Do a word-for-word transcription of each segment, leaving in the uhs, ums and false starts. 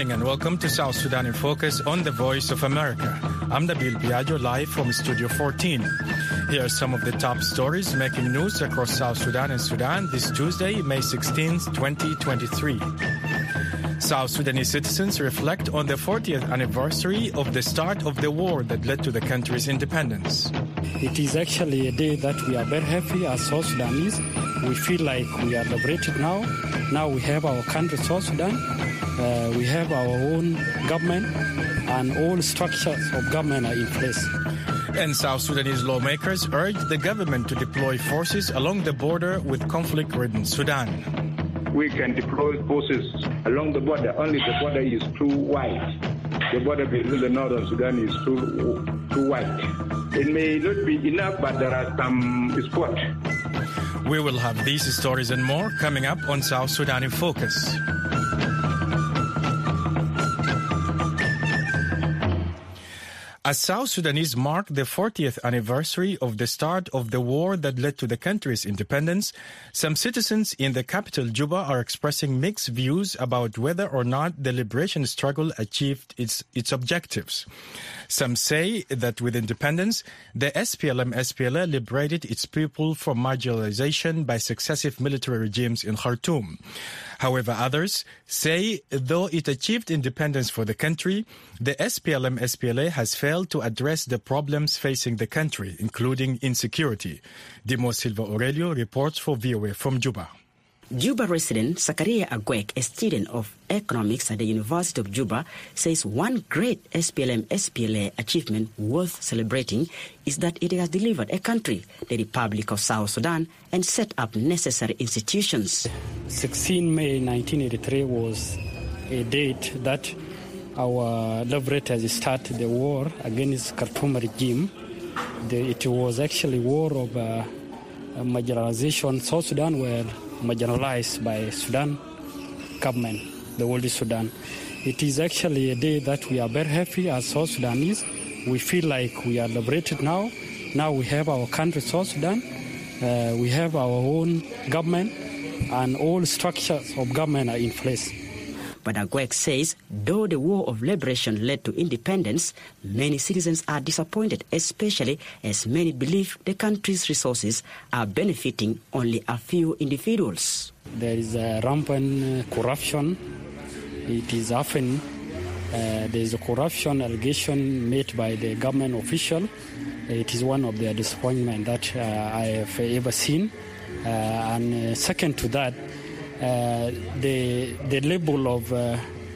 morning and welcome to South Sudan in Focus on the Voice of America. I'm Nabil Biagio, live from Studio fourteen. Here are some of the top stories making news across South Sudan and Sudan this Tuesday, May sixteenth, twenty twenty-three. South Sudanese citizens reflect on the fortieth anniversary of the start of the war that led to the country's independence. It is actually a day that we are very happy as South Sudanese. We feel like we are liberated now. Now we have our country, South Sudan. Uh, we have our own government, and all structures of government are in place. And South Sudanese lawmakers urge the government to deploy forces along the border with conflict-ridden Sudan. We can deploy forces along the border. Only the border is too wide. The border between the northern Sudan is too, too wide. It may not be enough, but there are some spots. We will have these stories and more coming up on South Sudan in Focus. As South Sudanese mark the fortieth anniversary of the start of the war that led to the country's independence, some citizens in the capital, Juba, are expressing mixed views about whether or not the liberation struggle achieved its, its objectives. Some say that with independence, the S P L M S P L A liberated its people from marginalization by successive military regimes in Khartoum. However, others say though it achieved independence for the country, the S P L M S P L A has failed to address the problems facing the country, including insecurity. Dimo Silva Aurelio reports for V O A from Juba. Juba resident Zakaria Agwek, a student of economics at the University of Juba, says one great S P L M S P L A achievement worth celebrating is that it has delivered a country, the Republic of South Sudan, and set up necessary institutions. sixteenth May nineteen eighty-three was a date that our liberators started the war against Khartoum regime. The, it was actually war of uh, marginalization. South Sudan were marginalized by Sudan government, the world is Sudan. It is actually a day that we are very happy as South Sudanese. We feel like we are liberated now. Now we have our country, South Sudan. Uh, we have our own government, and all structures of government are in place. But Agwek says, though the war of liberation led to independence, many citizens are disappointed, especially as many believe the country's resources are benefiting only a few individuals. There is a rampant corruption. It is often, uh, there is a corruption allegation made by the government official. It is one of the disappointments that uh, I have ever seen. Uh, and uh, second to that, Uh, the the level of uh,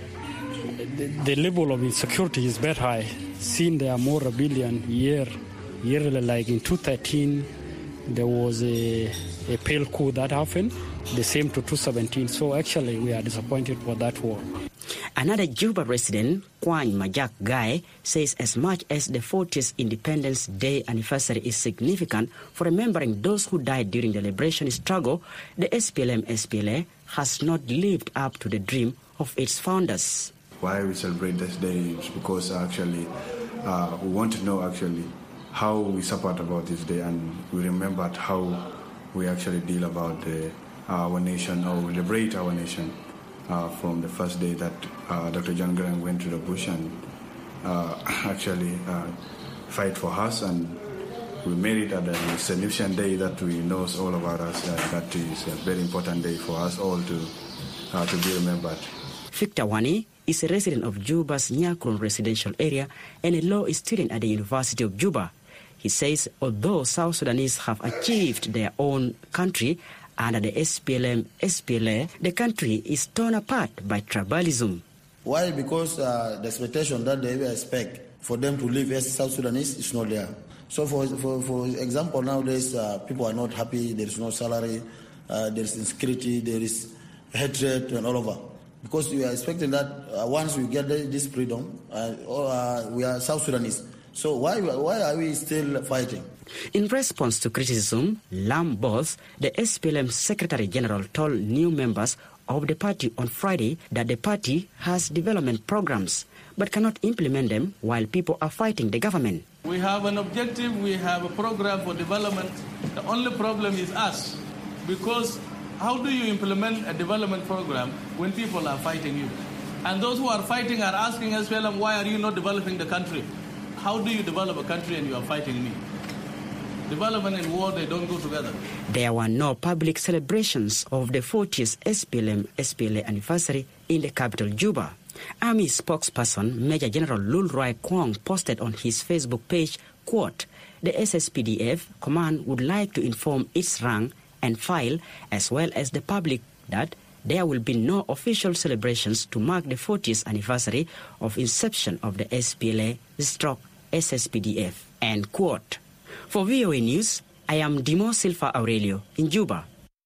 the, the level of insecurity is very high. Since there are more rebellion year yearly, like in two thousand thirteen, there was a a pale coup that happened. The same to two thousand seventeen. So actually, we are disappointed for that war. Another Juba resident, Kwan Majak Guy, says as much as the fortieth Independence Day anniversary is significant for remembering those who died during the liberation struggle, the S P L M S P L A has not lived up to the dream of its founders. Why we celebrate this day is because actually uh, we want to know actually how we support about this day, and we remembered how we actually deal about the, our nation, or we liberate our nation. Uh, from the first day that uh, Doctor John Graham went to the bush and uh, actually uh, fight for us, and we made it at a significant day that we know all about us. Uh, that is a very important day for us all to uh, to be remembered. Victor Wani is a resident of Juba's Nyakron residential area and a law student at the University of Juba. He says although South Sudanese have achieved their own country, under the S P L M S P L A, the country is torn apart by tribalism. Why? Because uh, the expectation that they expect for them to live as South Sudanese is not there. So for for, for example, nowadays uh, people are not happy, there is no salary, uh, there is insecurity, there is hatred and all over. Because we are expecting that uh, once we get this freedom, uh, uh, we are South Sudanese. So why why are we still fighting? In response to criticism, Lam Bos, the S P L M Secretary General, told new members of the party on Friday that the party has development programs but cannot implement them while people are fighting the government. We have an objective, we have a program for development. The only problem is us, because how do you implement a development program when people are fighting you? And those who are fighting are asking S P L M, why are you not developing the country? How do you develop a country and you are fighting me? Development and war, they don't go together. There were no public celebrations of the fortieth S P L M S P L A anniversary in the capital, Juba. Army spokesperson Major General Lul Roy Kwong posted on his Facebook page, quote, "The S S P D F command would like to inform its rank and file as well as the public that there will be no official celebrations to mark the fortieth anniversary of inception of the S P L A/S S P D F." End quote. For V O A News, I am Dimo Silva Aurelio in Juba.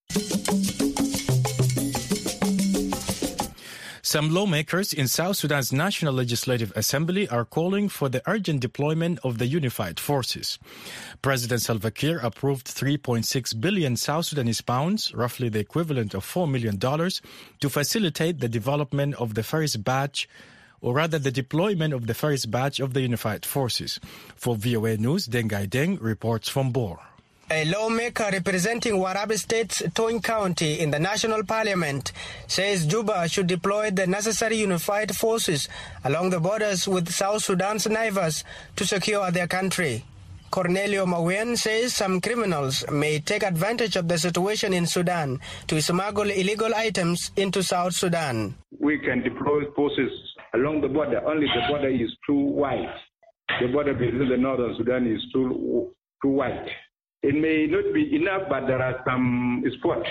Some lawmakers in South Sudan's National Legislative Assembly are calling for the urgent deployment of the unified forces. President Salva Kiir approved three point six billion South Sudanese pounds, roughly the equivalent of four million dollars, to facilitate the development of the first batch, or rather the deployment of the first batch of the unified forces. For V O A News, Dengai Deng reports from Bor. A lawmaker representing Warab State's Toin County in the National Parliament says Juba should deploy the necessary unified forces along the borders with South Sudan's neighbors to secure their country. Cornelio Mawen says some criminals may take advantage of the situation in Sudan to smuggle illegal items into South Sudan. We can deploy forces along the border. Only the border is too wide. The border between the northern Sudan is too, too wide. It may not be enough, but there are some spots.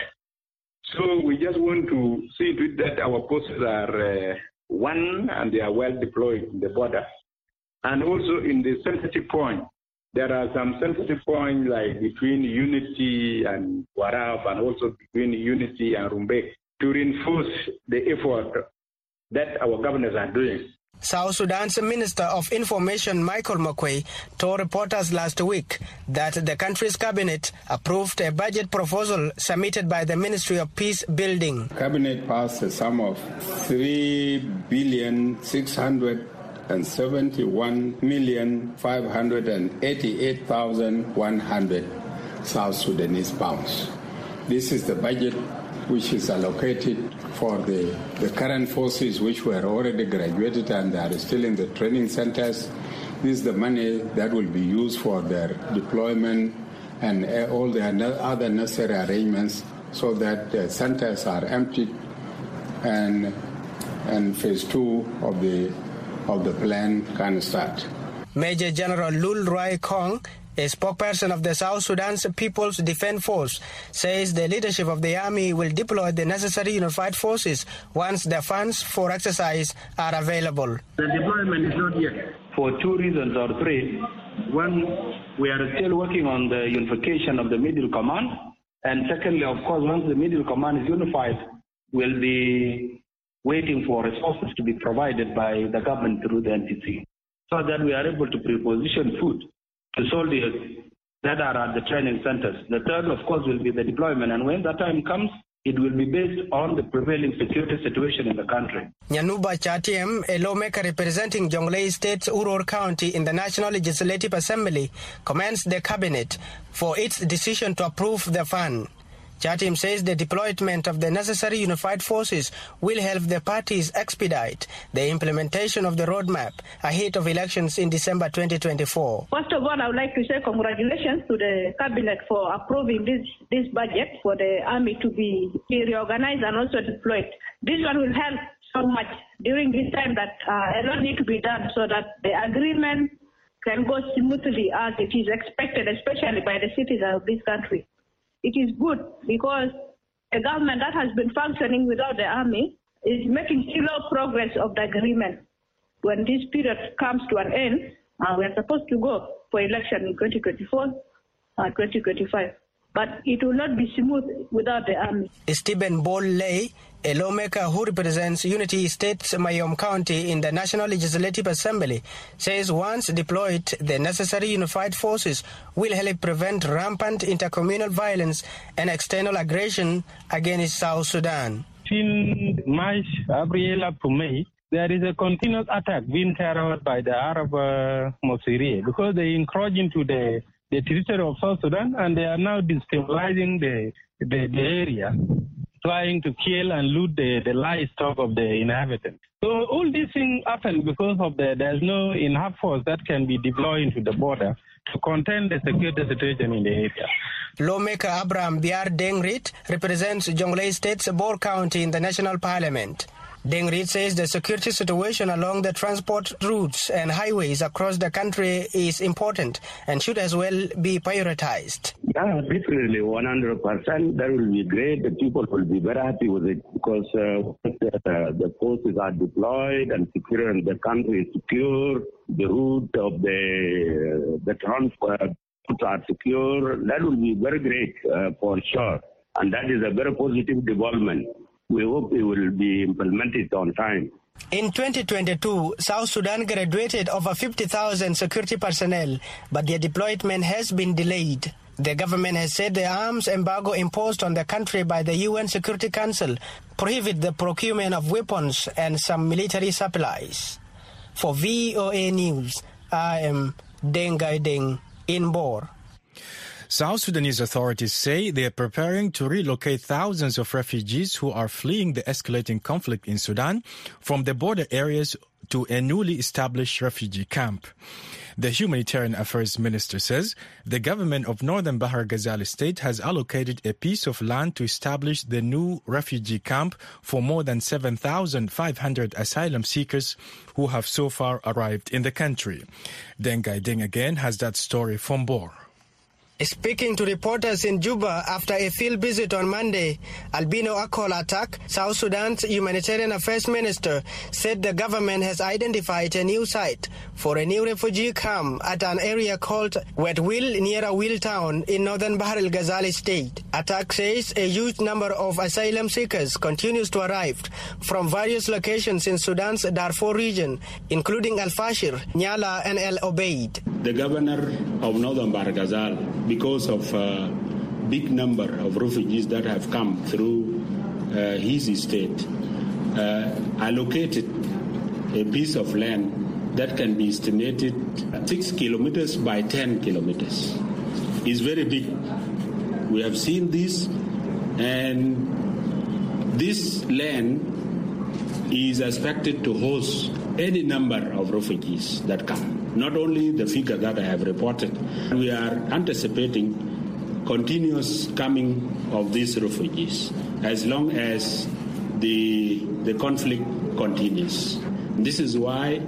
So we just want to see to it that our forces are uh, one and they are well deployed in the border. And also in the sensitive point, there are some sensitive points like between Unity and Warab and also between Unity and Rumbek to reinforce the effort that our governors are doing. South Sudan's Minister of Information Michael Makwei told reporters last week that the country's cabinet approved a budget proposal submitted by the Ministry of Peace Building. Cabinet passed a sum of three billion six hundred seventy-one million five hundred eighty-eight thousand one hundred South Sudanese pounds. This is the budget which is allocated for the, the current forces which were already graduated and are still in the training centers. This is the money that will be used for their deployment and all the other necessary arrangements so that the centers are emptied and and phase two of the of the plan can start. Major General Lul Roy Kong, a spokesperson of the South Sudan's People's Defense Force, says the leadership of the army will deploy the necessary unified forces once the funds for exercise are available. The deployment is not yet for two reasons or three. One, we are still working on the unification of the Middle Command. And secondly, of course, once the Middle Command is unified, we'll be waiting for resources to be provided by the government through the N T C so that we are able to pre-position food to soldiers that are at the training centers. The third, of course, will be the deployment. And when that time comes, it will be based on the prevailing security situation in the country. Nyanuba Chatiem, a lawmaker representing Jonglei State's Uror County in the National Legislative Assembly, commends the cabinet for its decision to approve the fund. Chatim says the deployment of the necessary unified forces will help the parties expedite the implementation of the roadmap ahead of elections in December twenty twenty-four. First of all, I would like to say congratulations to the cabinet for approving this, this budget for the army to be reorganized and also deployed. This one will help so much during this time that uh, a lot needs to be done so that the agreement can go smoothly as it is expected, especially by the citizens of this country. It is good because a government that has been functioning without the army is making slow progress of the agreement. When this period comes to an end, uh, we are supposed to go for election in twenty twenty-four, uh, twenty twenty-five. But it will not be smooth without the army. Stephen Bol Lay, a lawmaker who represents Unity State's Mayom County in the National Legislative Assembly, says once deployed, the necessary unified forces will help prevent rampant intercommunal violence and external aggression against South Sudan. Since March, April up to May, there is a continuous attack being carried out by the Arab uh, Mosiri because they encroach into the the territory of South Sudan, and they are now destabilizing the, the, the area. trying to kill and loot the, the livestock of the inhabitants. So all these things happen because of the there's no enough force that can be deployed into the border to contain the security situation in the area. Lawmaker Abraham Biar Dengrit represents Jonglei State's Bor County in the National Parliament. Dengrit says the security situation along the transport routes and highways across the country is important and should as well be prioritized. Yeah, definitely, one hundred percent. That will be great. The people will be very happy with it because uh, the, the forces are deployed and secure and the country is secure. The route of the, the transport are secure. That will be very great uh, for sure. And that is a very positive development. We hope it will be implemented on time. In twenty twenty-two, South Sudan graduated over fifty thousand security personnel, but their deployment has been delayed. The government has said the arms embargo imposed on the country by the U N Security Council prohibit the procurement of weapons and some military supplies. For V O A News, I am Dengai Deng in Bor. South Sudanese authorities say they are preparing to relocate thousands of refugees who are fleeing the escalating conflict in Sudan from the border areas to a newly established refugee camp. The Humanitarian Affairs Minister says the government of Northern Bahar Ghazali State has allocated a piece of land to establish the new refugee camp for more than seven thousand five hundred asylum seekers who have so far arrived in the country. Dengai Deng again has that story from Bor. Speaking to reporters in Juba after a field visit on Monday, Albino Akol Attack, South Sudan's Humanitarian Affairs Minister, said the government has identified a new site for a new refugee camp at an area called Wetwil near Awil town in northern Bahr el Ghazali state. Attack says a huge number of asylum seekers continues to arrive from various locations in Sudan's Darfur region, including Al Fashir, Nyala, and El Obeid. The governor of Northern Bahr el Ghazal, because of a big number of refugees that have come through uh, his estate, uh, allocated a piece of land that can be estimated six kilometers by ten kilometers. It's very big. We have seen this, and this land is expected to host any number of refugees that come. Not only the figure that I have reported, we are anticipating continuous coming of these refugees as long as the, the conflict continues. This is why,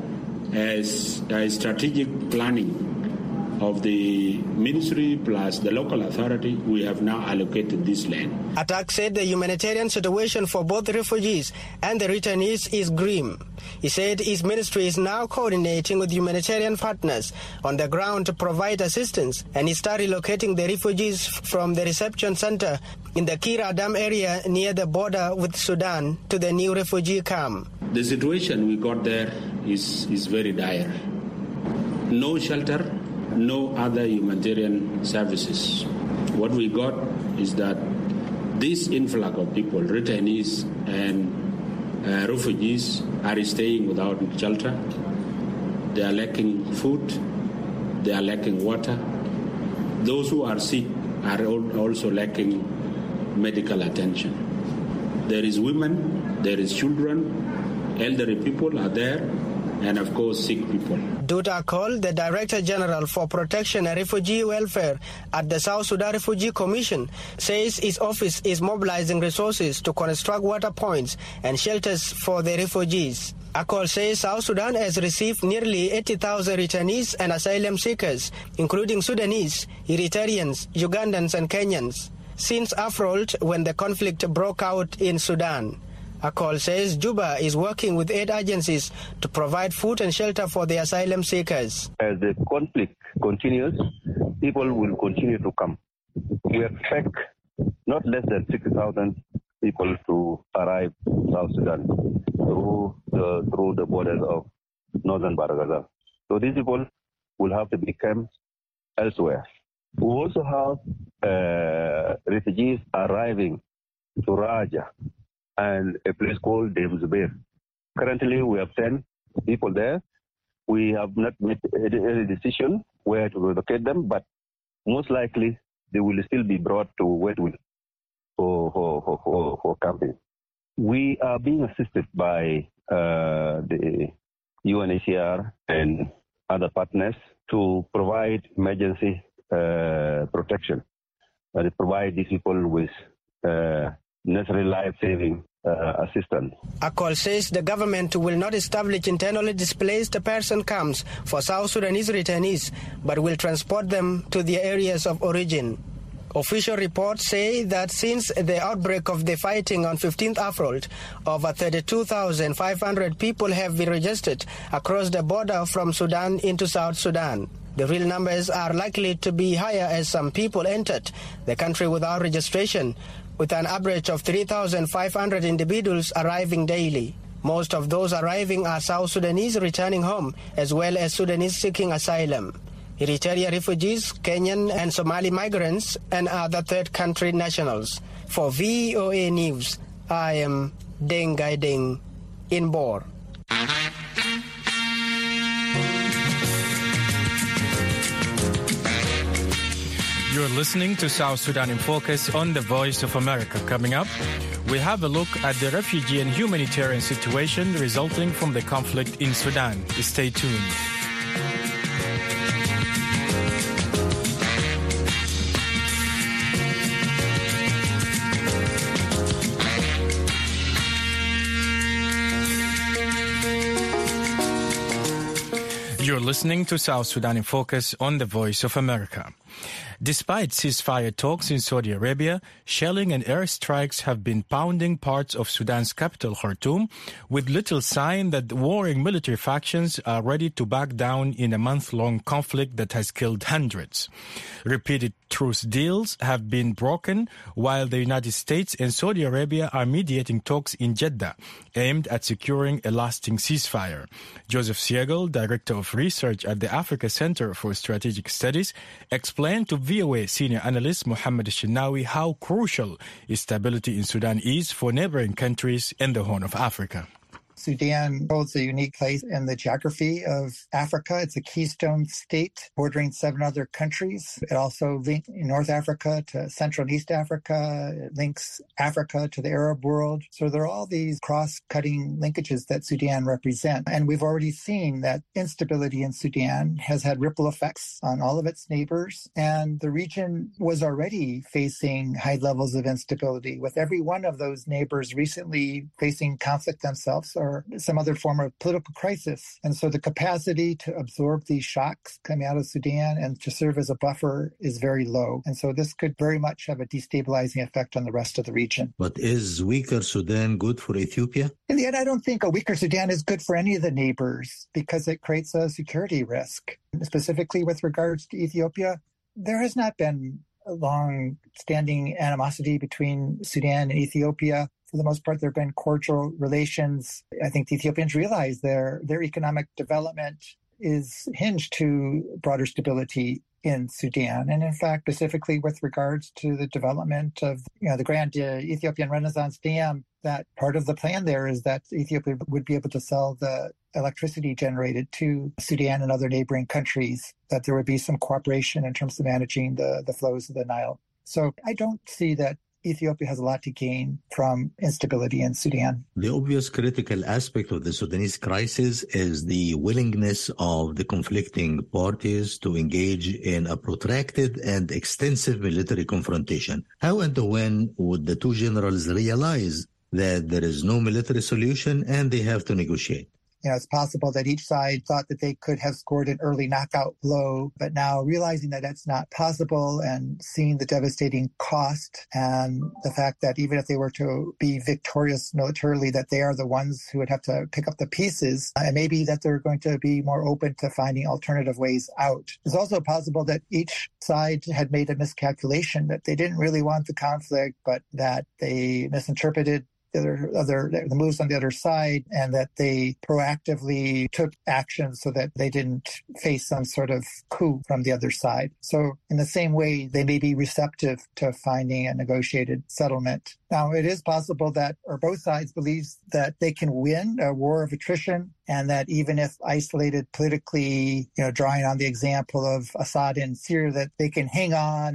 as a strategic planning of the ministry plus the local authority, we have now allocated this land. Attack said the humanitarian situation for both the refugees and the returnees is grim. He said his ministry is now coordinating with humanitarian partners on the ground to provide assistance, and he started relocating the refugees from the reception center in the Kira Dam area near the border with Sudan to the new refugee camp. The situation we got there is, is very dire. No shelter, no other humanitarian services. What we got is that this influx of people, returnees and uh, refugees, are staying without shelter. They are lacking food. They are lacking water. Those who are sick are also lacking medical attention. There is women, there is children, elderly people are there, and of course sick people. Duta Kol, the Director General for Protection and Refugee Welfare at the South Sudan Refugee Commission, says his office is mobilizing resources to construct water points and shelters for the refugees. Akol says South Sudan has received nearly eighty thousand returnees and asylum seekers, including Sudanese, Eritreans, Ugandans and Kenyans, since April when the conflict broke out in Sudan. Akol says Juba is working with aid agencies to provide food and shelter for the asylum seekers. As the conflict continues, people will continue to come. We expect not less than sixty thousand people to arrive in South Sudan through the, through the borders of Northern Bahr el Ghazal. So these people will have to be camped elsewhere. We also have uh, refugees arriving to Raja and a place called Dem Zubair. Currently, we have ten people there. We have not made any decision where to relocate them, but most likely they will still be brought to Wetwil for, for, for, for camping. We are being assisted by uh, the U N H C R and other partners to provide emergency uh, protection. Uh, they provide these people with uh, necessary life-saving uh, assistance. Akol says the government will not establish internally displaced person camps for South Sudanese returnees, but will transport them to their areas of origin. Official reports say that since the outbreak of the fighting on fifteenth April, over thirty-two thousand five hundred people have been registered across the border from Sudan into South Sudan. The real numbers are likely to be higher as some people entered the country without registration, with an average of three thousand five hundred individuals arriving daily. Most of those arriving are South Sudanese returning home, as well as Sudanese seeking asylum, Eritrea refugees, Kenyan and Somali migrants, and other third country nationals. For V O A News, I am Deng Gai Deng in Bor. You're listening to South Sudan in Focus on the Voice of America. Coming up, we have a look at the refugee and humanitarian situation resulting from the conflict in Sudan. Stay tuned. You're listening to South Sudan in Focus on the Voice of America. Despite ceasefire talks in Saudi Arabia, shelling and airstrikes have been pounding parts of Sudan's capital, Khartoum, with little sign that the warring military factions are ready to back down in a month-long conflict that has killed hundreds. Repeated truce deals have been broken, while the United States and Saudi Arabia are mediating talks in Jeddah, aimed at securing a lasting ceasefire. Joseph Siegel, Director of Research at the Africa Center for Strategic Studies, explained to V O A senior analyst Mohammed Shinawi how crucial stability in Sudan is for neighboring countries in the Horn of Africa. Sudan holds a unique place in the geography of Africa. It's a keystone state bordering seven other countries. It also links North Africa to Central and East Africa. It links Africa to the Arab world. So there are all these cross-cutting linkages that Sudan represent. And we've already seen that instability in Sudan has had ripple effects on all of its neighbors. And the region was already facing high levels of instability, with every one of those neighbors recently facing conflict themselves or some other form of political crisis. And so the capacity to absorb these shocks coming out of Sudan and to serve as a buffer is very low. And so this could very much have a destabilizing effect on the rest of the region. But is weaker Sudan good for Ethiopia? In the end, I don't think a weaker Sudan is good for any of the neighbors because it creates a security risk. Specifically with regards to Ethiopia, there has not been a long-standing animosity between Sudan and Ethiopia. For the most part, there have been cordial relations. I think the Ethiopians realize their, their economic development is hinged to broader stability in Sudan. And in fact, specifically with regards to the development of you know, the Grand uh, Ethiopian Renaissance Dam, that part of the plan there is that Ethiopia would be able to sell the electricity generated to Sudan and other neighboring countries, that there would be some cooperation in terms of managing the, the flows of the Nile. So I don't see that Ethiopia has a lot to gain from instability in Sudan. The obvious critical aspect of the Sudanese crisis is the willingness of the conflicting parties to engage in a protracted and extensive military confrontation. How and when would the two generals realize that there is no military solution and they have to negotiate? You know, it's possible that each side thought that they could have scored an early knockout blow, but now realizing that that's not possible and seeing the devastating cost and the fact that even if they were to be victorious militarily, that they are the ones who would have to pick up the pieces, and maybe that they're going to be more open to finding alternative ways out. It's also possible that each side had made a miscalculation, that they didn't really want the conflict, but that they misinterpreted the other, other the moves on the other side, and that they proactively took action so that they didn't face some sort of coup from the other side. So in the same way, they may be receptive to finding a negotiated settlement. Now, it is possible that, or both sides believe that they can win a war of attrition, and that even if isolated politically, you know, drawing on the example of Assad in Syria, that they can hang on and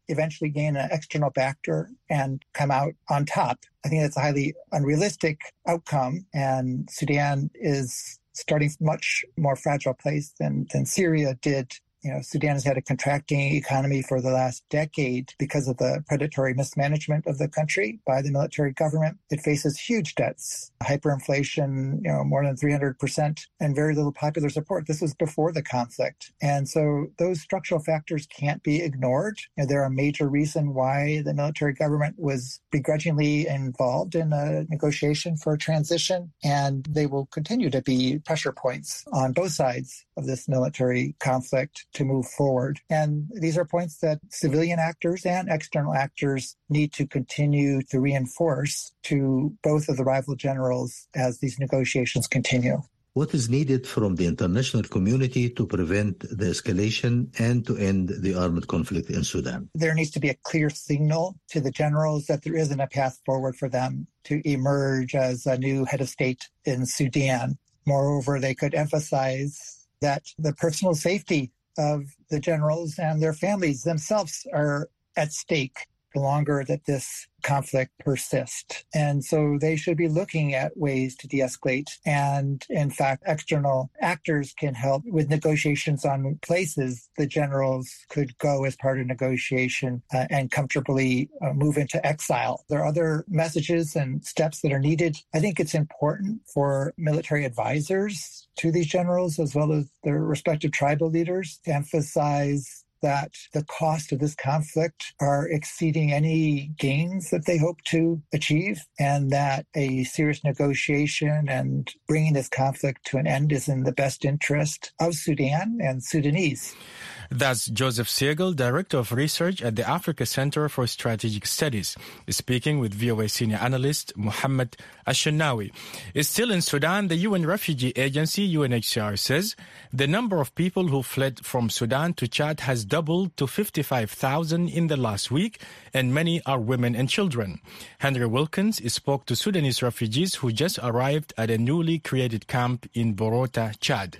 eventually gain an external factor and come out on top. I think that's a highly unrealistic outcome, and Sudan is starting from a much more fragile place than, than Syria did. You know, Sudan has had a contracting economy for the last decade because of the predatory mismanagement of the country by the military government. It faces huge debts, hyperinflation, you know, more than three hundred percent, and very little popular support. This was before the conflict. And so those structural factors can't be ignored. You know, they're a major reason why the military government was begrudgingly involved in a negotiation for a transition, and they will continue to be pressure points on both sides of this military conflict to move forward. And these are points that civilian actors and external actors need to continue to reinforce to both of the rival generals as these negotiations continue. What is needed from the international community to prevent the escalation and to end the armed conflict in Sudan? There needs to be a clear signal to the generals that there isn't a path forward for them to emerge as a new head of state in Sudan. Moreover, they could emphasize that the personal safety of the generals and their families themselves are at stake the longer that this conflict persists. And so they should be looking at ways to de-escalate. And in fact, external actors can help with negotiations on places the generals could go as part of negotiation uh, and comfortably uh, move into exile. There are other messages and steps that are needed. I think it's important for military advisors to these generals, as well as their respective tribal leaders, to emphasize that the cost of this conflict are exceeding any gains that they hope to achieve, and that a serious negotiation and bringing this conflict to an end is in the best interest of Sudan and Sudanese. That's Joseph Siegel, Director of Research at the Africa Center for Strategic Studies, speaking with V O A senior analyst Mohammed Ashenawi. Still in Sudan, the U N Refugee Agency, U N H C R, says the number of people who fled from Sudan to Chad has doubled to fifty-five thousand in the last week, and many are women and children. Henry Wilkins spoke to Sudanese refugees who just arrived at a newly created camp in Borota, Chad.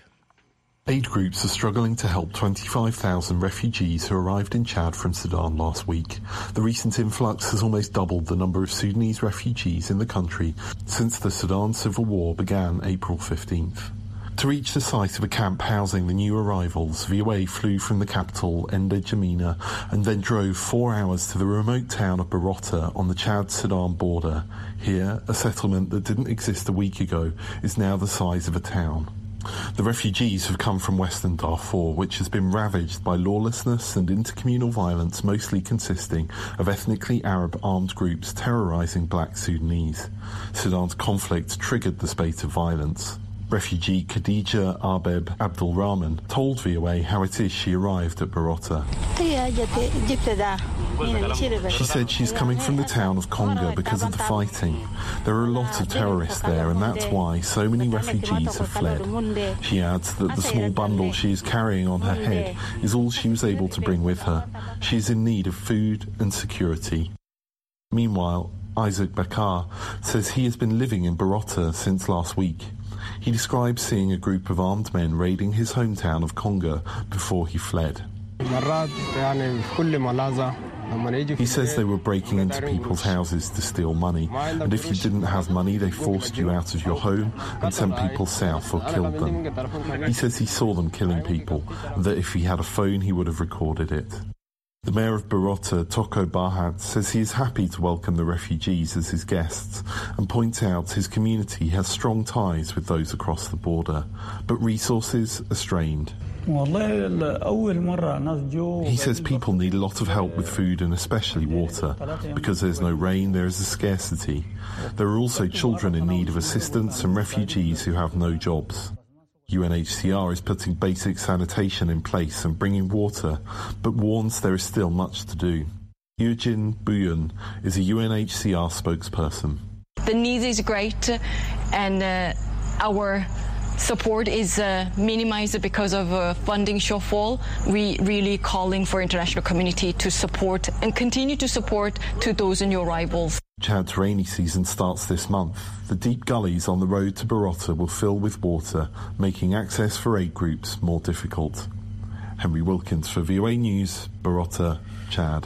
Aid groups are struggling to help twenty-five thousand refugees who arrived in Chad from Sudan last week. The recent influx has almost doubled the number of Sudanese refugees in the country since the Sudan civil war began April fifteenth. To reach the site of a camp housing the new arrivals, V O A flew from the capital, N'Djamena, and then drove four hours to the remote town of Borota on the Chad-Sudan border. Here, a settlement that didn't exist a week ago is now the size of a town. The refugees have come from Western Darfur, which has been ravaged by lawlessness and intercommunal violence, mostly consisting of ethnically Arab armed groups terrorizing black Sudanese. Sudan's conflict triggered the spate of violence. Refugee Khadija Arbeb Abdulrahman told V O A how it is she arrived at Borota. She said she's coming from the town of Konga because of the fighting. There are a lot of terrorists there, and that's why so many refugees have fled. She adds that the small bundle she is carrying on her head is all she was able to bring with her. She is in need of food and security. Meanwhile, Isaac Bakar says he has been living in Borota since last week. He describes seeing a group of armed men raiding his hometown of Konga before he fled. He says they were breaking into people's houses to steal money, and if you didn't have money, they forced you out of your home and sent people south or killed them. He says he saw them killing people, and that if he had a phone, he would have recorded it. The mayor of Borota, Toko Bahat, says he is happy to welcome the refugees as his guests and points out his community has strong ties with those across the border, but resources are strained. He says people need a lot of help with food and especially water. Because there's no rain, there is a scarcity. There are also children in need of assistance and refugees who have no jobs. U N H C R is putting basic sanitation in place and bringing water, but warns there is still much to do. Eugene Buyun is a U N H C R spokesperson. The need is great, and uh, our support is uh, minimized because of uh, funding shortfall. We really calling for international community to support and continue to support to those new arrivals. Chad's rainy season starts this month. The deep gullies on the road to Borota will fill with water, making access for aid groups more difficult. Henry Wilkins for V O A News, Borota, Chad.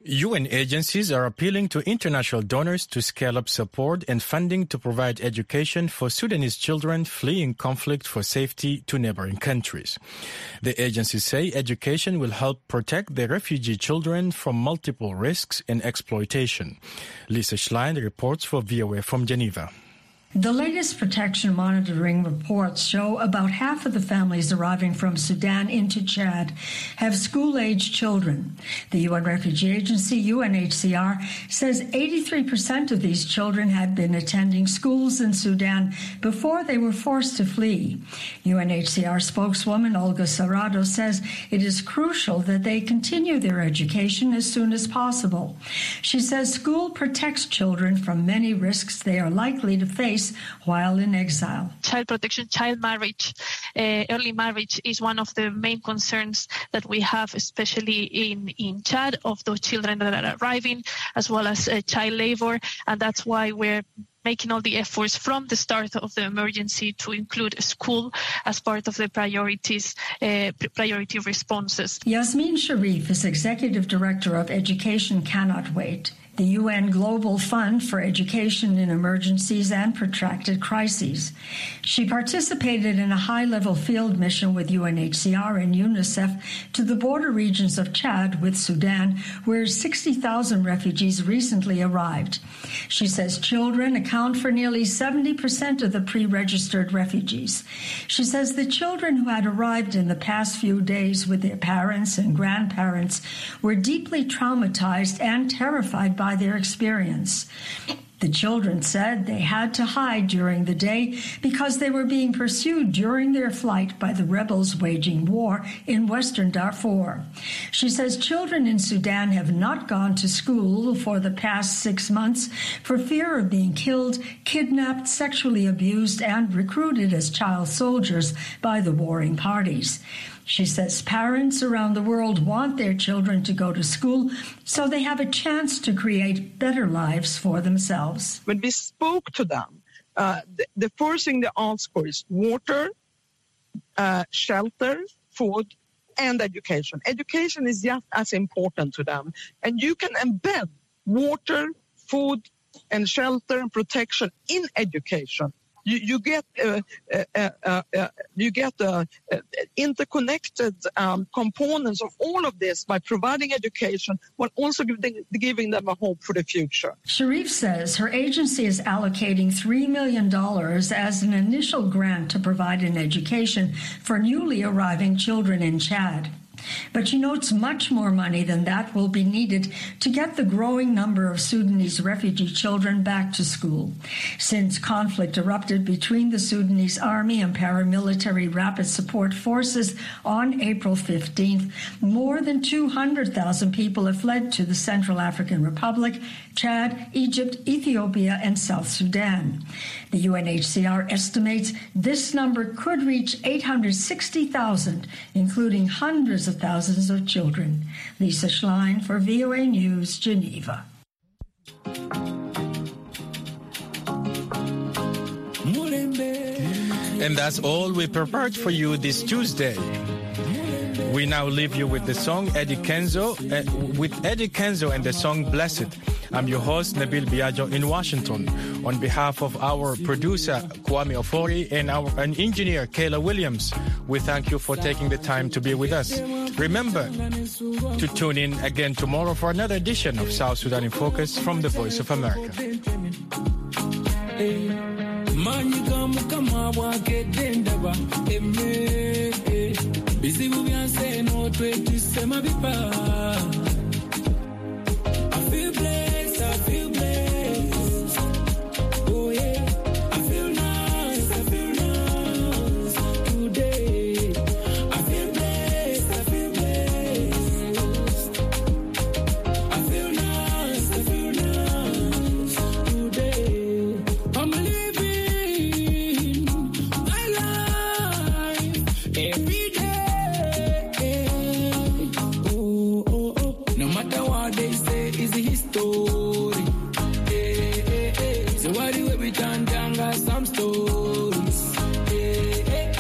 U N agencies are appealing to international donors to scale up support and funding to provide education for Sudanese children fleeing conflict for safety to neighboring countries. The agencies say education will help protect the refugee children from multiple risks and exploitation. Lisa Schlein reports for V O A from Geneva. The latest protection monitoring reports show about half of the families arriving from Sudan into Chad have school-age children. The U N Refugee Agency, U N H C R, says eighty-three percent of these children had been attending schools in Sudan before they were forced to flee. U N H C R spokeswoman Olga Sarado says it is crucial that they continue their education as soon as possible. She says school protects children from many risks they are likely to face while in exile. Child protection, child marriage, uh, early marriage is one of the main concerns that we have, especially in, in Chad, of those children that are arriving, as well as uh, child labor. And that's why we're making all the efforts from the start of the emergency to include school as part of the priorities, uh, priority responses. Yasmin Sharif is Executive Director of Education Cannot Wait, the U N Global Fund for Education in Emergencies and Protracted Crises. She participated in a high-level field mission with U N H C R and UNICEF to the border regions of Chad with Sudan, where sixty thousand refugees recently arrived. She says children account for nearly seventy percent of the pre-registered refugees. She says the children who had arrived in the past few days with their parents and grandparents were deeply traumatized and terrified by their experience. The children said they had to hide during the day because they were being pursued during their flight by the rebels waging war in western Darfur. She says children in Sudan have not gone to school for the past six months for fear of being killed, kidnapped, sexually abused, and recruited as child soldiers by the warring parties. She says parents around the world want their children to go to school so they have a chance to create better lives for themselves. When we spoke to them, uh, the, the first thing they asked for is water, uh, shelter, food, and education. Education is just as important to them. And you can embed water, food, and shelter and protection in education. You, you get uh, uh, uh, uh, you get uh, uh, interconnected um, components of all of this by providing education, while also giving, giving them a hope for the future. Sharif says her agency is allocating three million dollars as an initial grant to provide an education for newly arriving children in Chad. But she notes much more money than that will be needed to get the growing number of Sudanese refugee children back to school. Since conflict erupted between the Sudanese army and paramilitary rapid support forces on April fifteenth, more than two hundred thousand people have fled to the Central African Republic, Chad, Egypt, Ethiopia, and South Sudan. The U N H C R estimates this number could reach eight hundred sixty thousand, including hundreds of thousands of children. Lisa Schlein for V O A News, Geneva. And that's all we prepared for you this Tuesday. We now leave you with the song Eddie Kenzo, uh, with Eddie Kenzo and the song Blessed. I'm your host, Nabil Biagio in Washington. On behalf of our producer, Kwame Ofori, and our and engineer, Kayla Williams, we thank you for taking the time to be with us. Remember to tune in again tomorrow for another edition of South Sudan in Focus from the Voice of America. Bizibu byanse no twetu sema bipa